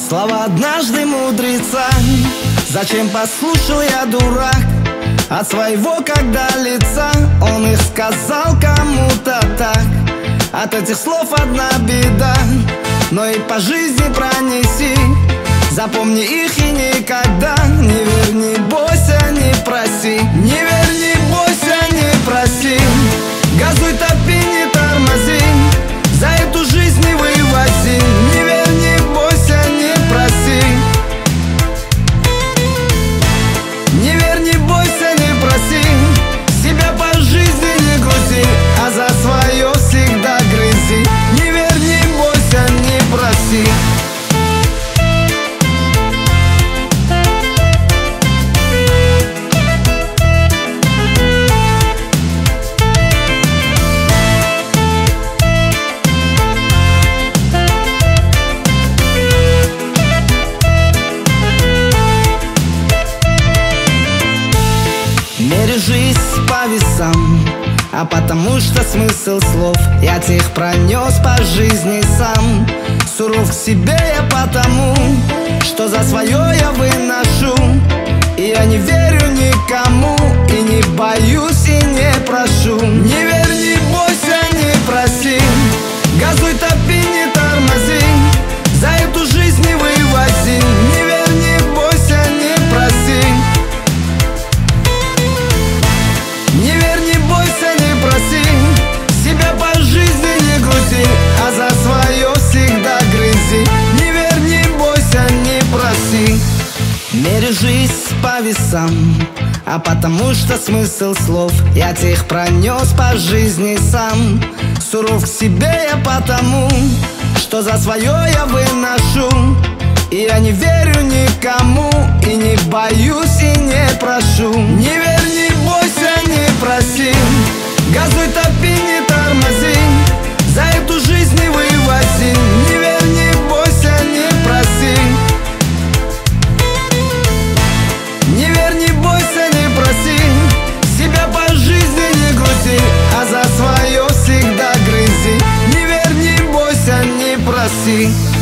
Слова однажды мудреца. Зачем послушал я, дурак, от своего когда лица? Он их сказал кому-то так. От этих слов одна беда, но и по жизни пронеси. Запомни их и никогда не верь, не бойся, не проси. Не верь, не бойся, не проси. Газуй, топи, не тормози. За эту жизнь не вывози. Не верь, не бойся, не проси. Не верь, не бойся, не проси. Себя по жизни не грузи, а за свое всегда грызи. Не верь, не бойся, не проси. Мерю жизнь по весам, а потому что смысл слов я тех пронес по жизни сам. Суров к себе я потому, что за свое я выношу. И я не верю никому, и не боюсь, и не прошу. Не верь, не бойся, не проси. Газуй, топи, не тормози. За эту жизнь не вывози. Не верь, не бойся, не проси. Не верь, не бойся, не проси. Себя по жизни не грузи, а за свое всегда грызи. Не верь, не бойся, не проси. Мерю жизнь по весам, а потому что смысл слов я тех пронес по жизни сам. Суров к себе я потому, что за свое я выношу. И я не верю никому, и не боюсь, и не прошу. Не верь, не бойся, не проси. Газуй, топи, не тормози. За эту жизнь не вывози. Не верь, не бойся, не проси. Не верь, не бойся, не проси. Себя по жизни не грузи, а за свое всегда грызи. Не верь, не бойся, не проси.